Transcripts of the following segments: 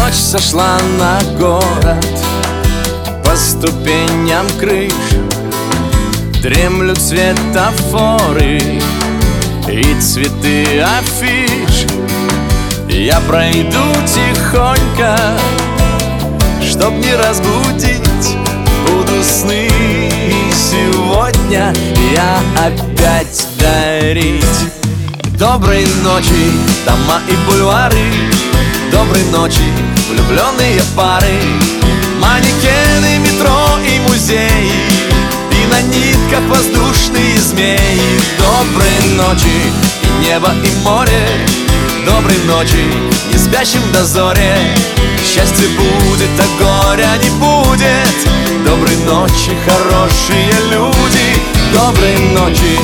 Ночь сошла на город, по ступеням крыш дремлют светофоры и цветы афиш. Я пройду тихонько, чтоб не разбудить, буду сны сегодня я опять дарить. Доброй ночи, дома и бульвары, доброй ночи, влюбленные пары, манекены, метро и музеи, и на нитках воздушные змеи. Доброй ночи, и небо, и море, доброй ночи, не спящим в дозоре. Счастье будет, а горя не будет. Доброй ночи, хорошие люди, доброй ночи,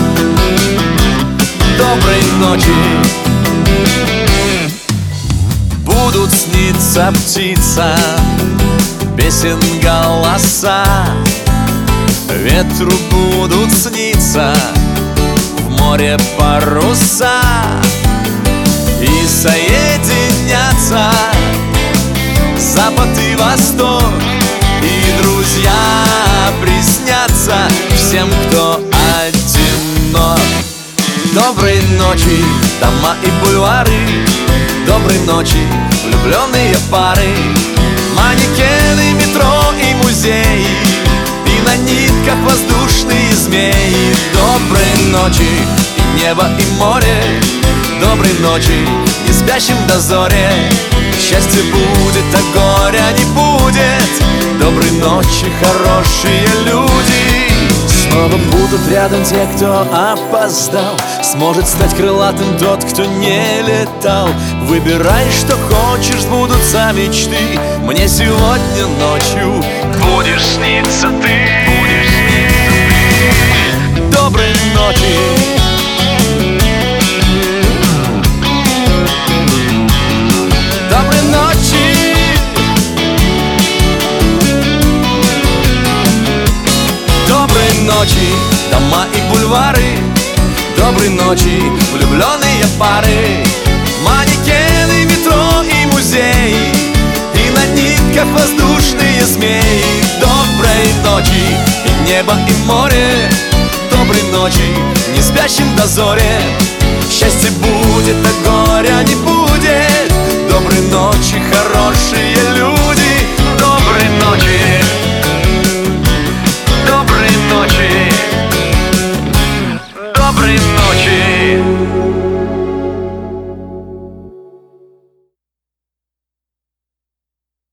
доброй ночи. Будут сниться птица, песен голоса, ветру будут сниться в море паруса, и соединятся запад и восток, и друзья приснятся всем, кто одинок. Доброй ночи, дома и бульвары, доброй ночи, влюбленные пары, манекены, метро и музеи, и на нитках воздушные змеи. Доброй ночи, и небо, и море, доброй ночи, не спящим в дозоре. Счастье будет, а горя не будет. Доброй ночи, хорошие люди. Снова будут рядом те, кто опоздал. Сможет стать крылатым тот, кто не летал. Выбирай, что хочешь, сбудутся мечты. Мне сегодня ночью будешь сниться ты. Доброй ночи. Доброй ночи. Доброй ночи, дома и бульвары, доброй ночи, влюбленные пары,